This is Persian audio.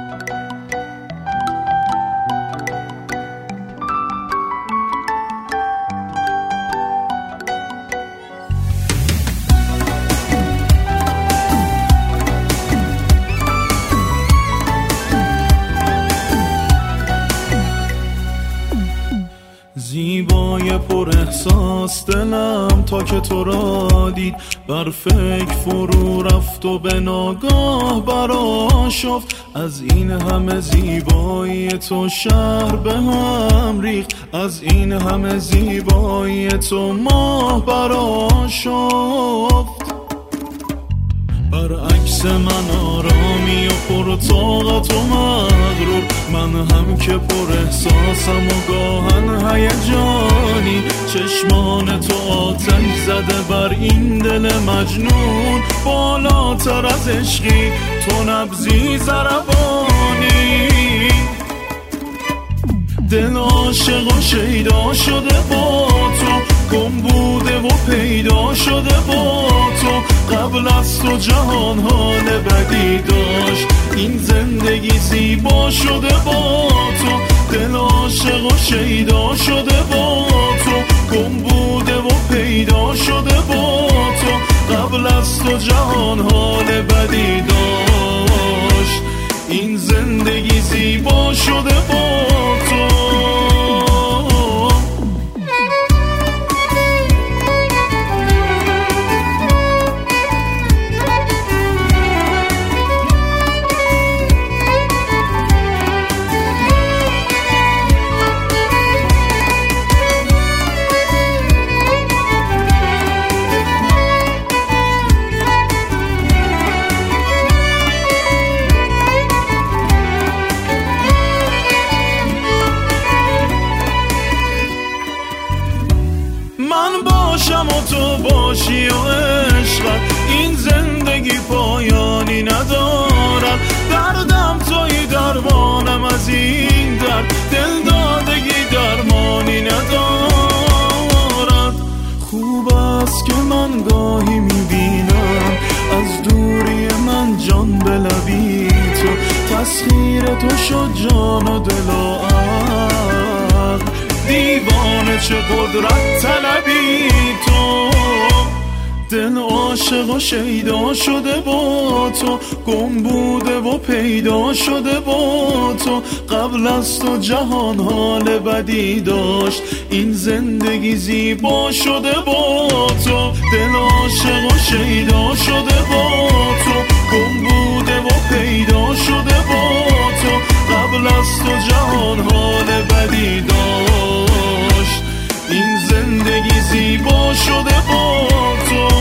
زیبای پر احساس دلم تا که تو را دید بر فکر فرو رفت و به ناگاه برآشفت. از این همه زیبایی تو شهر به هم ریخت، از این همه زیبایی تو ماه برآشفت. برعکس من آرامی و پر طاقت و مغرور، من هم که پر احساسم و گاهن هیجانی. چشمان تو آتش زده بر این دل مجنون، بالاتر از عشقی تو نبضی ضربانی. دل عاشق و شیدا شده با تو، گم بوده و پیدا شده با تو. قبل از تو جهان حال بدی داشت، این زندگی زیبا شده با تو. دل عاشق و شیدا شده با تو، گم بوده و پیدا شده با تو. قبل از تو جهان حال بدی داشت، این زندگی زیبا شده با تو. من باشم و تو باشی و عشقت، این زندگی پایانی ندارد. دردم توی درمانم از این درد، دل دادگی درمانی ندارد. خوب است که من گاهی میبینم از دوری من جان به لبی تو. تسخیر تو شد جان و دل و عقل، دیوانه چه قدرت طلبی تو. دل عاشق و شیدا شده با تو، گم بوده و پیدا شده با تو. قبل از تو جهان حال بدی داشت، این زندگی زیبا شده با تو. دل عاشق و شیدا شده با تو، گم بوده و پیدا شده با تو. قبل از تو جهان حال بدی داشت، این زندگی زیبا شده با تو.